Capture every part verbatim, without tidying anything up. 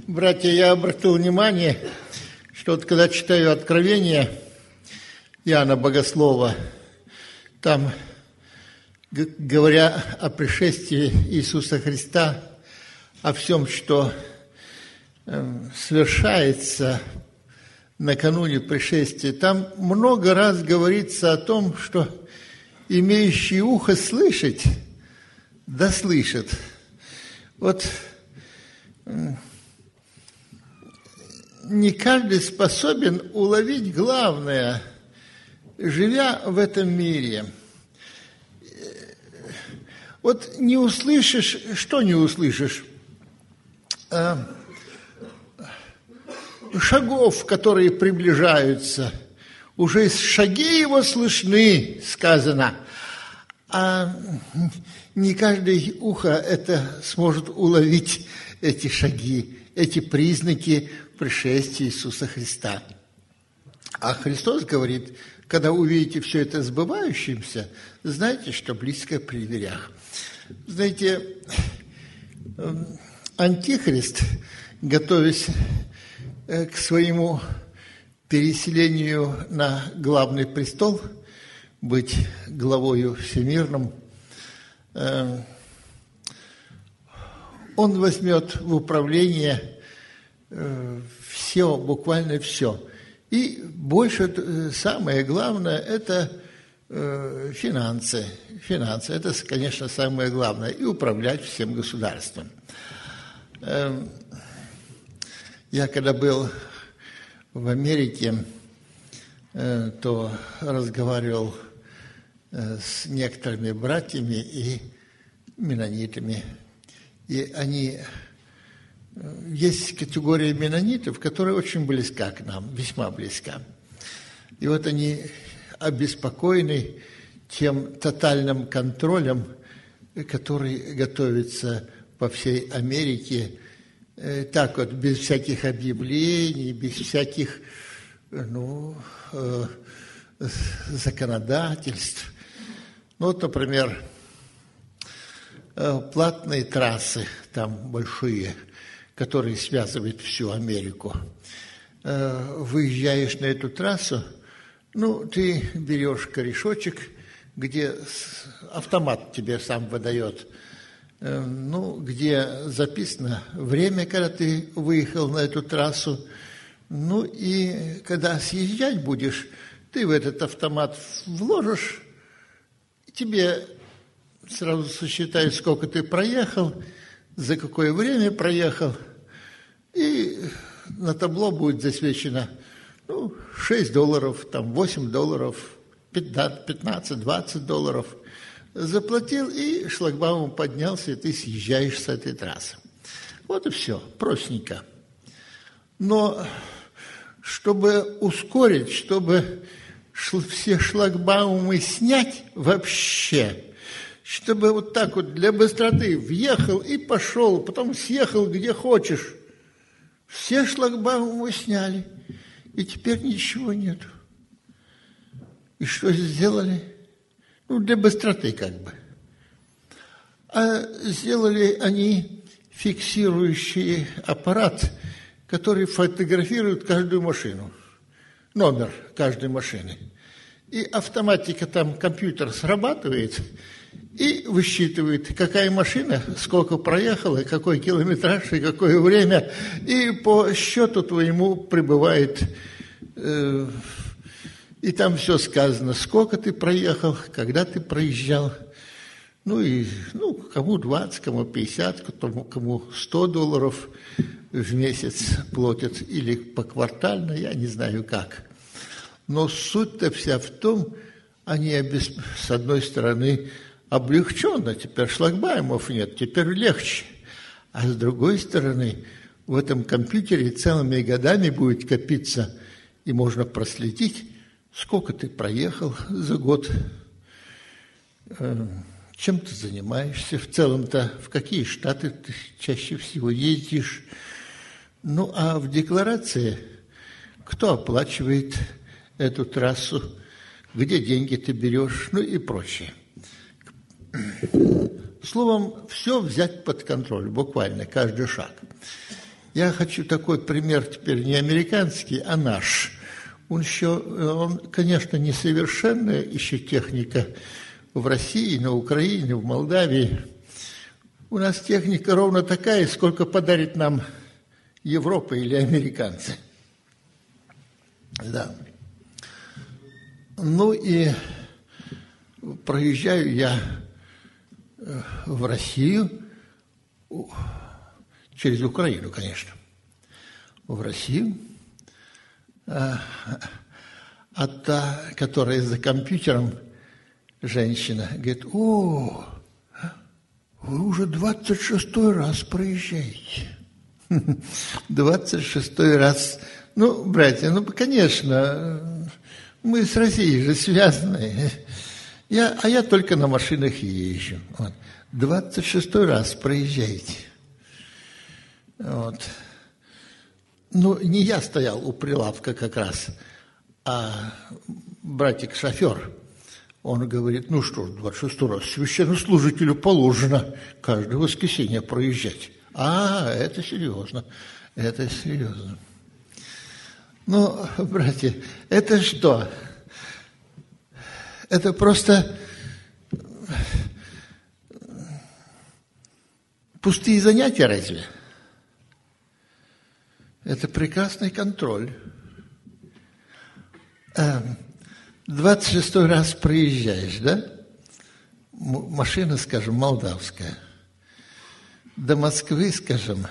Братья, я обратил внимание, что вот когда читаю Откровение Иоанна Богослова, там, говоря о пришествии Иисуса Христа, о всем, что совершается накануне пришествия, там много раз говорится о том, что имеющий ухо слышать, да слышит. Вот не каждый способен уловить главное, живя в этом мире. Вот не услышишь, что не услышишь? Шагов, которые приближаются. Уже шаги его слышны, сказано. А не каждое ухо это сможет уловить, эти шаги, эти признаки пришествия Иисуса Христа. А Христос говорит, когда увидите все это сбывающимся, знайте, что близко при дверях. Знаете, Антихрист, готовясь к своему переселению на главный престол, быть главою всемирным, он возьмет в управление все, буквально все. И больше, самое главное, это финансы. Финансы, это, конечно, самое главное. И управлять всем государством. Я когда был в Америке, то разговаривал с некоторыми братьями и менонитами. И они... Есть категория менонитов, которая очень близка к нам, весьма близка. И вот они обеспокоены тем тотальным контролем, который готовится по всей Америке, так вот, без всяких объявлений, без всяких, ну, э, законодательств. Ну, вот, например, платные трассы там большие, которые связывают всю Америку. Выезжаешь на эту трассу, ну, ты берешь корешочек, где автомат тебе сам выдает, ну, где записано время, когда ты выехал на эту трассу. Ну, и когда съезжать будешь, ты в этот автомат вложишь, тебе сразу сосчитают, сколько ты проехал, за какое время проехал, и на табло будет засвечено, ну, шесть долларов, там, восемь долларов, пятнадцать, двадцать долларов. Заплатил, и шлагбаум поднялся, и ты съезжаешь с этой трассы. Вот и все, простенько. Но чтобы ускорить, чтобы все шлагбаумы снять вообще, чтобы вот так вот для быстроты въехал и пошел, потом съехал где хочешь, все шлагбаумы сняли, и теперь ничего нет. И что сделали? Ну, для быстроты как бы. А сделали они фиксирующий аппарат, который фотографирует каждую машину, номер каждой машины. И автоматика там, компьютер срабатывает и высчитывает, какая машина, сколько проехала, какой километраж и какое время. И по счету твоему прибывает... Э, И там все сказано, сколько ты проехал, когда ты проезжал. Ну, и ну, кому двадцать, кому пятьдесят, кому, кому сто долларов в месяц платят. Или поквартально, я не знаю как. Но суть-то вся в том, они, с одной стороны, облегченно, теперь шлагбаумов нет, теперь легче. А с другой стороны, в этом компьютере целыми годами будет копиться, и можно проследить, сколько ты проехал за год, чем ты занимаешься в целом-то, в какие штаты ты чаще всего ездишь. Ну, а в декларации кто оплачивает эту трассу, где деньги ты берешь, ну и прочее. Словом, все взять под контроль, буквально, каждый шаг. Я хочу такой пример теперь не американский, а наш. Он еще, он, конечно, несовершенная еще техника в России, на Украине, в Молдавии. У нас техника ровно такая, сколько подарит нам Европа или американцы. Да. Ну и проезжаю я в Россию, через Украину, конечно, в Россию, а та, которая за компьютером, женщина, говорит: о, вы уже двадцать шестой раз проезжаете. двадцать шестой раз. Ну, братья, ну, конечно, мы с Россией же связаны. Я, а я только на машинах езжу. Вот. двадцать шестой раз проезжаете. Вот. Ну, не я стоял у прилавка как раз, а братик-шофер. Он говорит: ну что ж, двадцать шестой раз священнослужителю положено каждое воскресенье проезжать. А, это серьезно, это серьезно. Ну, братья, это что? Это просто пустые занятия разве? Это прекрасный контроль. двадцать шестой раз проезжаешь, да? Машина, скажем, молдавская. До Москвы, скажем,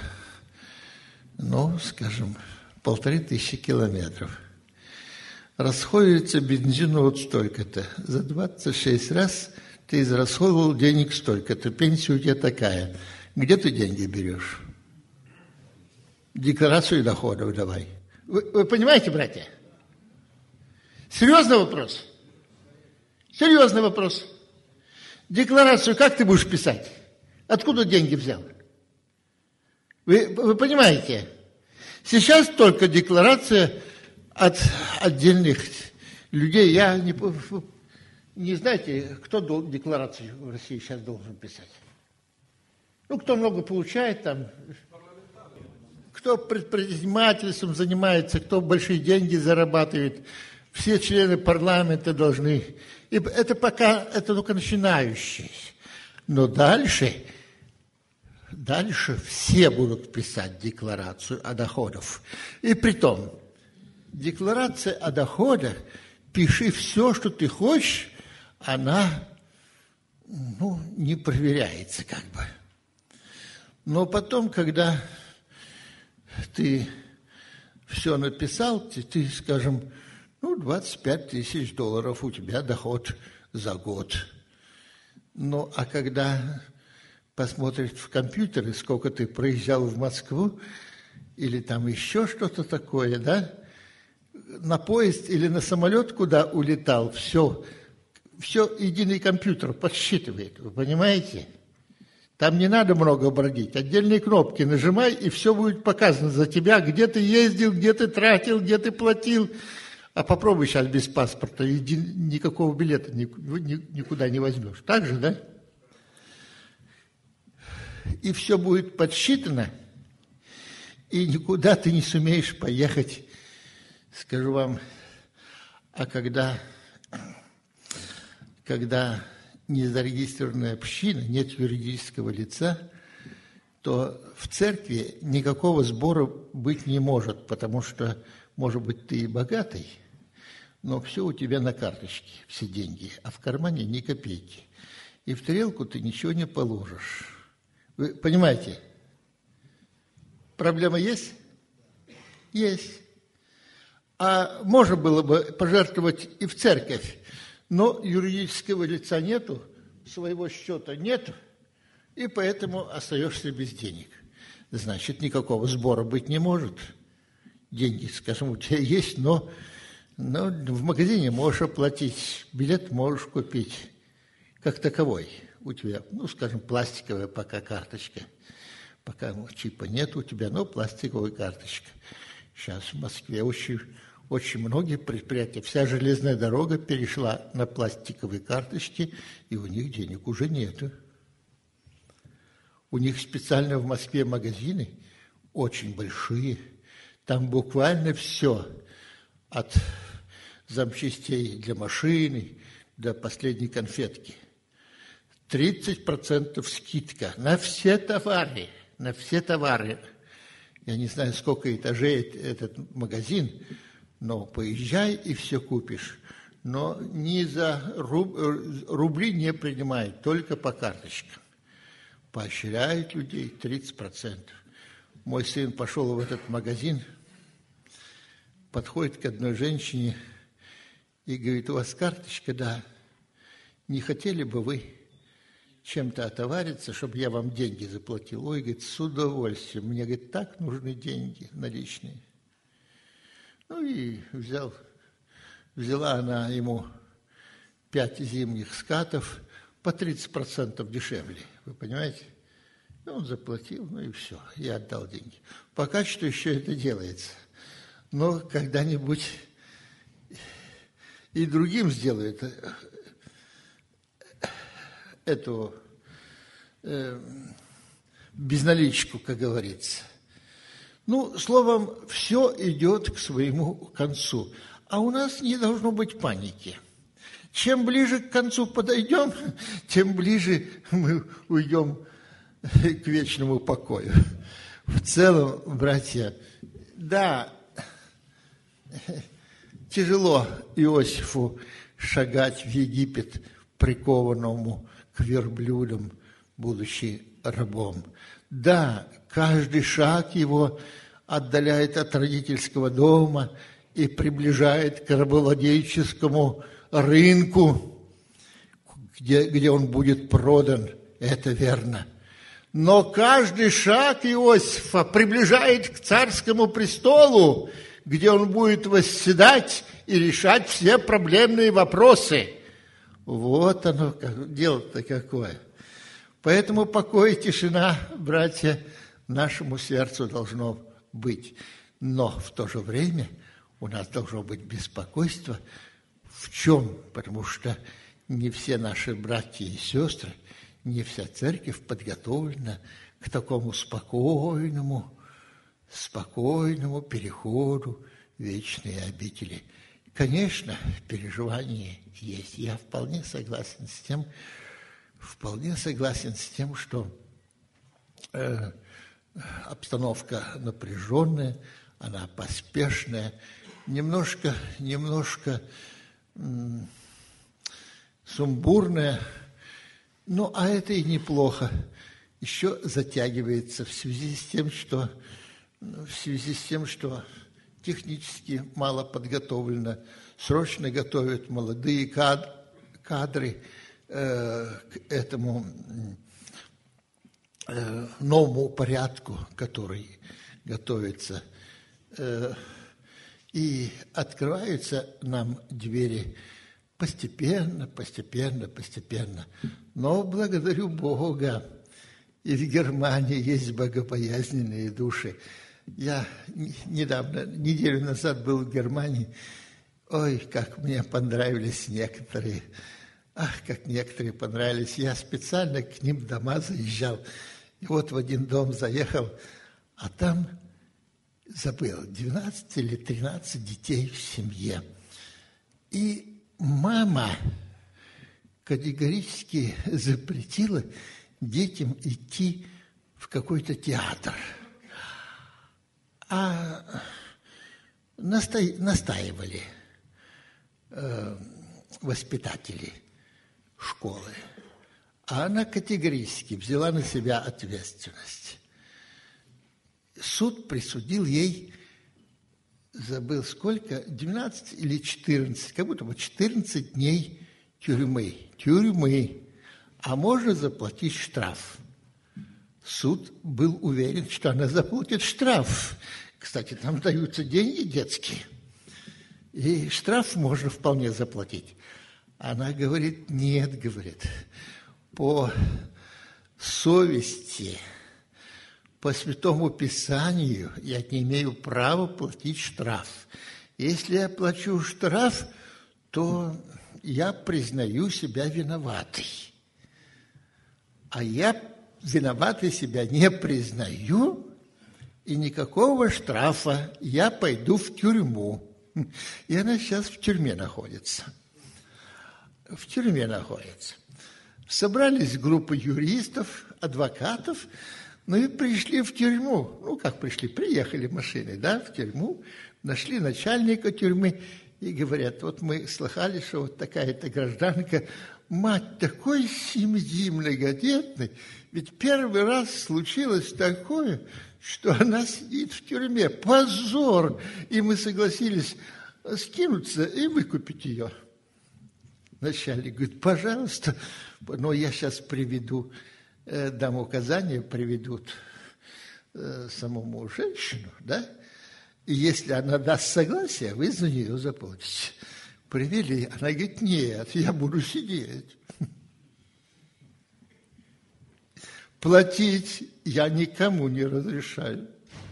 ну, скажем, полторы тысячи километров. Расходуется бензину вот столько-то. За двадцать шесть раз ты израсходовал денег столько-то. Пенсия у тебя такая. Где ты деньги берешь? Декларацию доходов давай. Вы, вы понимаете, братья? Серьезный вопрос. Серьезный вопрос. Декларацию как ты будешь писать? Откуда деньги взял? Вы, вы понимаете? Сейчас только декларация от отдельных людей. Я не, не знаете, кто декларацию в России сейчас должен писать? Ну, кто много получает там, кто предпринимательством занимается, кто большие деньги зарабатывает. Все члены парламента должны. И это пока, это только начинающие. Но дальше, дальше все будут писать декларацию о доходах. И притом, декларация о доходах, пиши все, что ты хочешь, она, ну, не проверяется как бы. Но потом, когда ты все написал, ты, ты, скажем, ну, двадцать пять тысяч долларов у тебя доход за год. Ну, а когда посмотришь в компьютере, сколько ты проезжал в Москву, или там еще что-то такое, да, на поезд или на самолет, куда улетал, все, все единый компьютер подсчитывает, вы понимаете? Там не надо много бродить. Отдельные кнопки нажимай, и все будет показано за тебя, где ты ездил, где ты тратил, где ты платил. А попробуй сейчас без паспорта, и никакого билета никуда не возьмешь. Так же, да? И все будет подсчитано, и никуда ты не сумеешь поехать. Скажу вам, а когда, когда незарегистрированная община, нет юридического лица, то в церкви никакого сбора быть не может, потому что, может быть, ты и богатый, но все у тебя на карточке, все деньги, а в кармане ни копейки. И в тарелку ты ничего не положишь. Вы понимаете? Проблема есть? Есть. А можно было бы пожертвовать и в церковь, но юридического лица нету, своего счета нету, и поэтому остаешься без денег. Значит, никакого сбора быть не может. Деньги, скажем, у тебя есть, но, но в магазине можешь оплатить, билет можешь купить, как таковой. У тебя, ну, скажем, пластиковая пока карточка. Пока чипа нет у тебя, но пластиковая карточка. Сейчас в Москве очень... Очень многие предприятия, вся железная дорога перешла на пластиковые карточки, и у них денег уже нет. У них специально в Москве магазины, очень большие. Там буквально все, от запчастей для машины до последней конфетки. тридцать процентов скидка на все товары, на все товары. Я не знаю, сколько этажей этот магазин, но поезжай и все купишь. Но ни за руб, рубли не принимают, только по карточкам. Поощряют людей тридцать процентов. Мой сын пошел в этот магазин, подходит к одной женщине и говорит: у вас карточка, да, не хотели бы вы чем-то отовариться, чтобы я вам деньги заплатил? Ой, говорит, с удовольствием, мне, говорит, так нужны деньги наличные. Ну и взял, взяла она ему пять зимних скатов по тридцать процентов дешевле, вы понимаете? И он заплатил, ну и все, я отдал деньги. Пока что еще это делается. Но когда-нибудь и другим сделают эту э, безналичку, как говорится. Ну, словом, все идет к своему концу. А у нас не должно быть паники. Чем ближе к концу подойдем, тем ближе мы уйдем к вечному покою. В целом, братья, да, тяжело Иосифу шагать в Египет, прикованному к верблюдам, будучи рабом. Да, каждый шаг его отдаляет от родительского дома и приближает к рабовладельческому рынку, где, где он будет продан, это верно. Но каждый шаг Иосифа приближает к царскому престолу, где он будет восседать и решать все проблемные вопросы. Вот оно, дело-то какое. Поэтому покой и тишина, братья, нашему сердцу должно быть. Но в то же время у нас должно быть беспокойство. В чем? Потому что не все наши братья и сестры, не вся церковь подготовлена к такому спокойному, спокойному переходу в вечные обители. Конечно, переживания есть. Я вполне согласен с тем, вполне согласен с тем, что э, обстановка напряженная, она поспешная, немножко, немножко м, сумбурная. Ну, а это и неплохо. Еще затягивается в связи с тем, что в связи с тем, что технически мало подготовлено, срочно готовят молодые кад- кадры э, к этому э, новому порядку, который готовится. Э, и открываются нам двери постепенно, постепенно, постепенно. Но благодарю Бога, и в Германии есть богобоязненные души. Я недавно, неделю назад был в Германии. Ой, как мне понравились некоторые. Ах, как некоторые понравились. Я специально к ним в дома заезжал. И вот в один дом заехал, а там, забыл, двенадцать или тринадцать детей в семье. И мама категорически запретила детям идти в какой-то театр. А настай, настаивали э, воспитатели школы. А она категорически взяла на себя ответственность. Суд присудил ей, забыл сколько, двенадцать или четырнадцать, как будто бы четырнадцать дней тюрьмы. Тюрьмы. А можно заплатить штраф. Суд был уверен, что она заплатит штраф. Кстати, там даются деньги детские. И штраф можно вполне заплатить. Она говорит, нет, говорит, по совести, по Святому Писанию я не имею права платить штраф. Если я плачу штраф, то я признаю себя виноватой. А я виноватой себя не признаю, и никакого штрафа, я пойду в тюрьму. И она сейчас в тюрьме находится. В тюрьме находится. Собрались группы юристов, адвокатов, ну и пришли в тюрьму. Ну, как пришли? Приехали машиной, да, в тюрьму, нашли начальника тюрьмы и говорят, вот мы слыхали, что вот такая-то гражданка, мать такой семьи многодетной, ведь первый раз случилось такое, что она сидит в тюрьме. Позор! И мы согласились скинуться и выкупить ее. Начальник говорит, пожалуйста, но я сейчас приведу, дам указания, приведут самому женщину, да? И если она даст согласие, вы за нее заплатите. Привели, она говорит, нет, я буду сидеть. Платить я никому не разрешаю.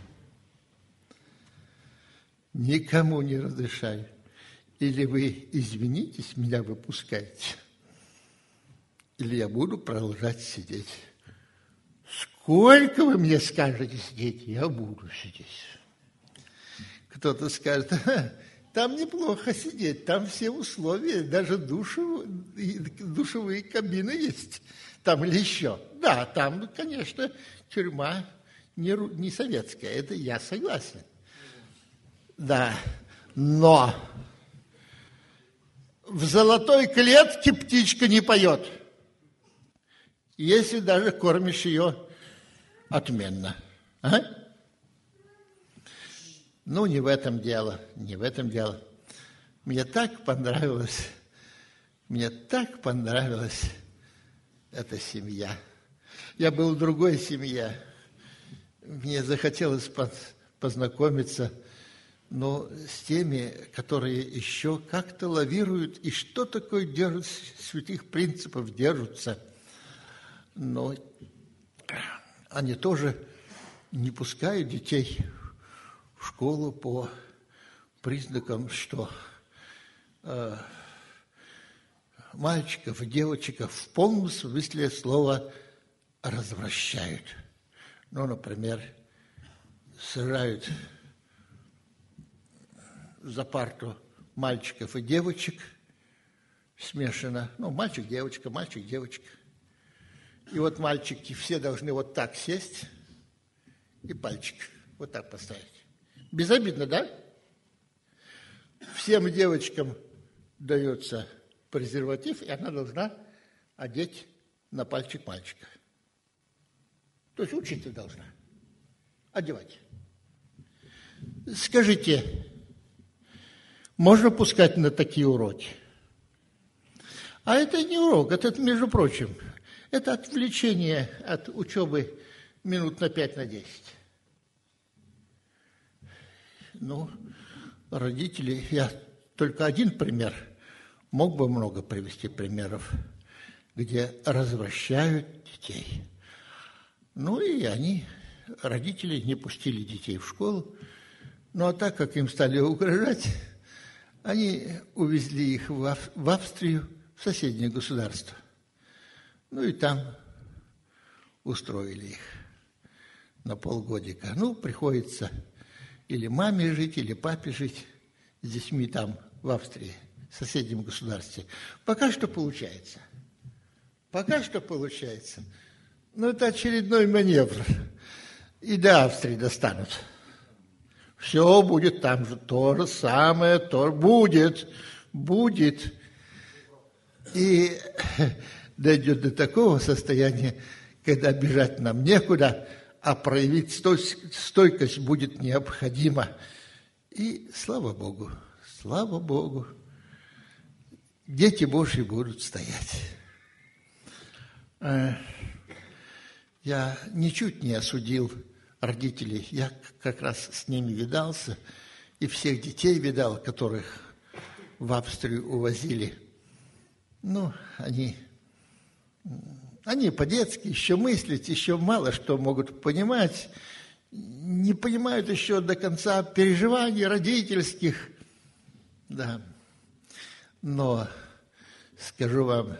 Никому не разрешаю. Или вы, извинитесь, меня выпускаете, или я буду продолжать сидеть. Сколько вы мне скажете сидеть, я буду сидеть. Кто-то скажет, там неплохо сидеть, там все условия, даже душу, душевые кабины есть. Там или еще. Да, там, конечно, тюрьма не, не советская, это я согласен. Да, но в золотой клетке птичка не поет, если даже кормишь ее отменно. А? Ну, не в этом дело, не в этом дело. Мне так понравилось, мне так понравилась эта семья. Я был в другой семье. Мне захотелось познакомиться, но с теми, которые еще как-то лавируют и что такое держат, святых принципов держатся. Но они тоже не пускают детей в школу по признакам, что э, мальчиков и девочек в полном смысле слова развращают. Ну, например, сажают за парту мальчиков и девочек смешано. Ну, мальчик, девочка, мальчик, девочка. И вот мальчики все должны вот так сесть и пальчик вот так поставить. Безобидно, да? Всем девочкам дается презерватив, и она должна одеть на пальчик мальчика. То есть учиться должна. Одевать. Скажите, можно пускать на такие уроки? А это не урок, это, между прочим, это отвлечение от учебы минут на пять, на десять. Ну, родители, я только один пример, мог бы много привести примеров, где развращают детей. Ну и они, родители, не пустили детей в школу. Ну а так как им стали угрожать, они увезли их в, Ав- в Австрию, в соседнее государство. Ну и там устроили их на полгодика. Ну, приходится или маме жить, или папе жить с детьми там, в Австрии, в соседнем государстве. Пока что получается. Пока что получается. Но это очередной маневр. И до Австрии достанут. Все будет там же, то же самое, то будет, будет. И дойдет до такого состояния, когда бежать нам некуда, а проявить стойкость будет необходимо. И слава Богу, слава Богу, дети Божьи будут стоять. Я ничуть не осудил родителей, я как раз с ними видался, и всех детей видал, которых в Австрию увозили. Ну, они, они по-детски еще мыслят, еще мало что могут понимать, не понимают еще до конца переживаний родительских. Да. Но скажу вам,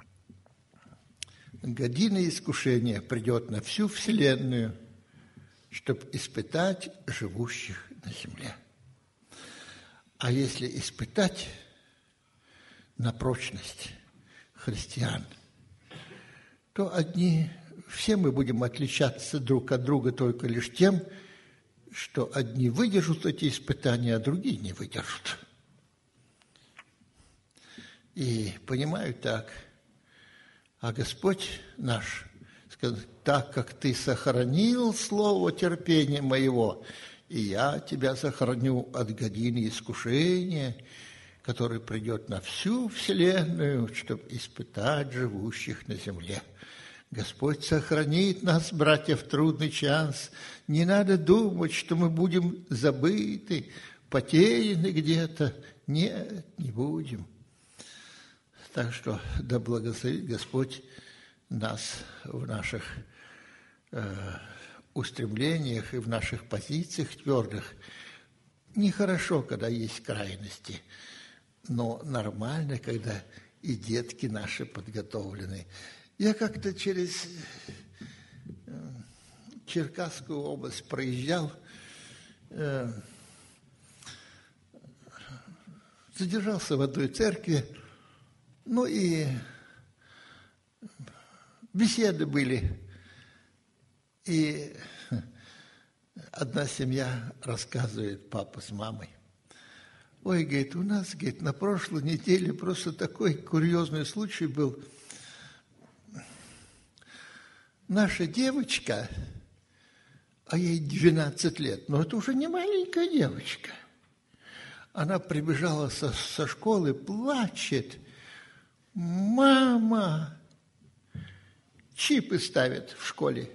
година искушения придет на всю вселенную, чтобы испытать живущих на земле. А если испытать на прочность христиан, то одни, все мы будем отличаться друг от друга только лишь тем, что одни выдержат эти испытания, а другие не выдержат. И понимаю так, а Господь наш сказал: так как ты сохранил слово терпения моего, и я тебя сохраню от годины искушения, который придет на всю вселенную, чтобы испытать живущих на земле. Господь сохранит нас, братья, в трудный час. Не надо думать, что мы будем забыты, потеряны где-то. Нет, не будем. Так что да благословит Господь нас в наших э, устремлениях и в наших позициях твердых. Нехорошо, когда есть крайности, но нормально, когда и детки наши подготовлены. Я как-то через Черкасскую область проезжал, э, задержался в одной церкви, ну и беседы были. И одна семья рассказывает, папа с мамой: ой, говорит, у нас, говорит, на прошлой неделе просто такой курьезный случай был. Наша девочка, а ей двенадцать лет, но это уже не маленькая девочка, она прибежала со, со школы, плачет: мама, чипы ставят в школе.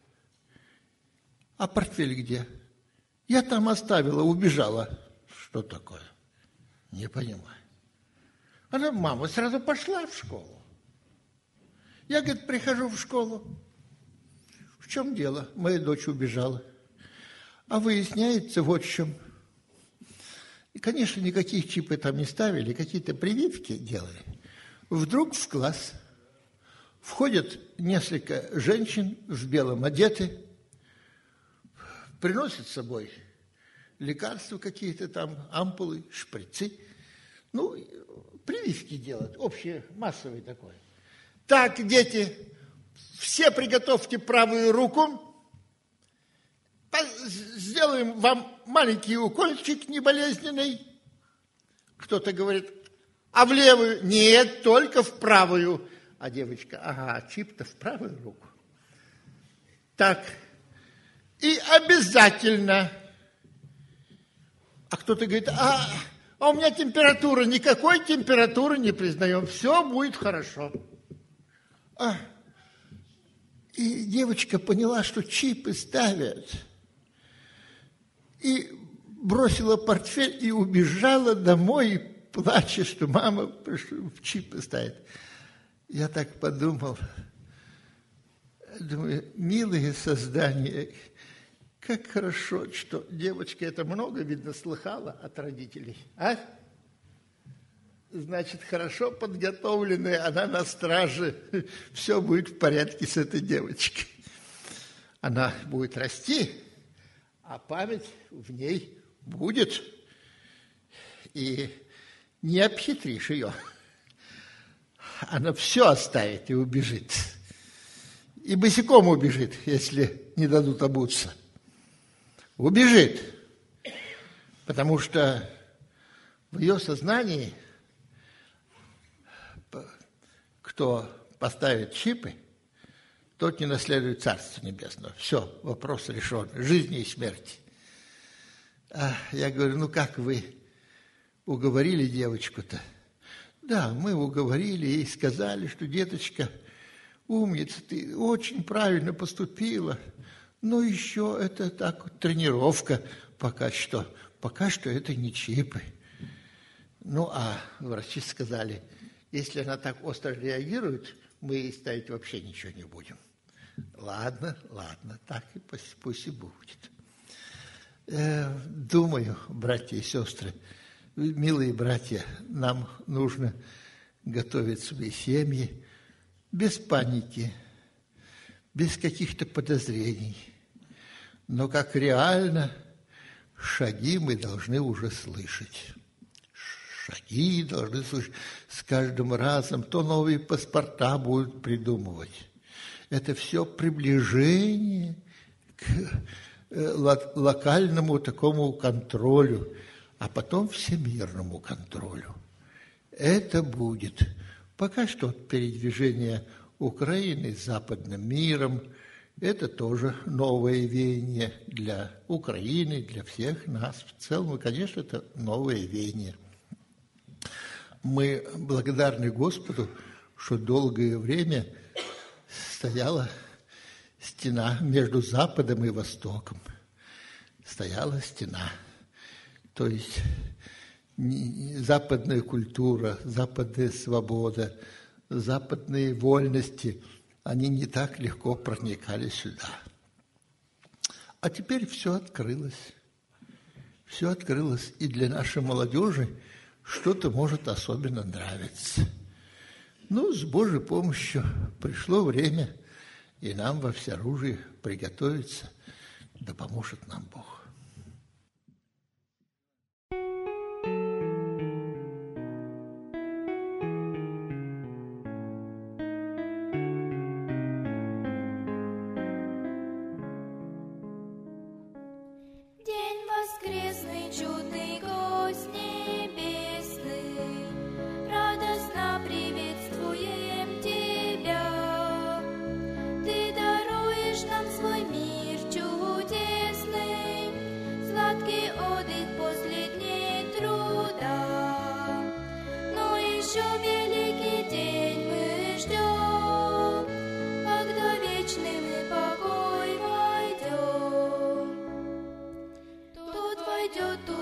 А портфель где? Я там оставила, убежала. Что такое? Не понимаю. Она, мама, сразу пошла в школу. Я, говорит, прихожу в школу. В чем дело? Моя дочь убежала. А выясняется вот в чем. И, конечно, никаких чипы там не ставили, какие-то прививки делали. Вдруг в класс входят несколько женщин в белом одеты, приносят с собой лекарства какие-то там, ампулы, шприцы. Ну, прививки делают, общее, массовое такое. Так, дети, все приготовьте правую руку. Сделаем вам маленький укольчик неболезненный. Кто-то говорит: а в левую? Нет, только в правую. А девочка: ага, чип-то в правую руку. Так, и обязательно. А кто-то говорит: а, а у меня температура. Никакой температуры не признаем. Все будет хорошо. А, и девочка поняла, что чипы ставят. И бросила портфель и убежала домой, плача, что мама в чипы ставит. Я так подумал, думаю, милые создания, как хорошо, что девочка это много, видно, слыхала от родителей. А? Значит, хорошо подготовленная, она на страже, все будет в порядке с этой девочкой. Она будет расти, а память в ней будет. И не обхитришь ее. Она все оставит и убежит. И босиком убежит, если не дадут обуться. Убежит. Потому что в ее сознании, кто поставит чипы, тот не наследует Царство Небесное. Все, вопрос решен. Жизни и смерти. А я говорю: ну как вы уговорили девочку-то? Да, мы уговорили и сказали, что, деточка, умница, ты очень правильно поступила. Но еще это так вот тренировка пока что. Пока что это не чипы. Ну, а врачи сказали, если она так остро реагирует, мы ей ставить вообще ничего не будем. Ладно, ладно, так и пусть, пусть и будет. Э, думаю, братья и сестры, милые братья, нам нужно готовить свои семьи без паники, без каких-то подозрений. но как реально шаги мы должны уже слышать. Шаги должны слышать. С каждым разом то новые паспорта будут придумывать. Это все приближение к локальному такому контролю, а потом всемирному контролю. Это будет. Пока что передвижение Украины с западным миром – это тоже новое веяние для Украины, для всех нас. В целом, и, конечно, это новое веяние. Мы благодарны Господу, что долгое время стояла стена между Западом и Востоком. Стояла стена. То есть западная культура, западная свобода, западные вольности, они не так легко проникали сюда. А теперь все открылось. Все открылось. И для нашей молодежи что-то может особенно нравиться. Ну, с Божьей помощью пришло время, и нам во всеоружии приготовиться, да поможет нам Бог. День воскресный, чудный гость небесный, радостно приветствуем Тебя. Ты даруешь нам свой мир чудесный, сладкий отдых после дней труда. Но еще великий день мы ждем, когда вечный мы покой войдем. Тут войдет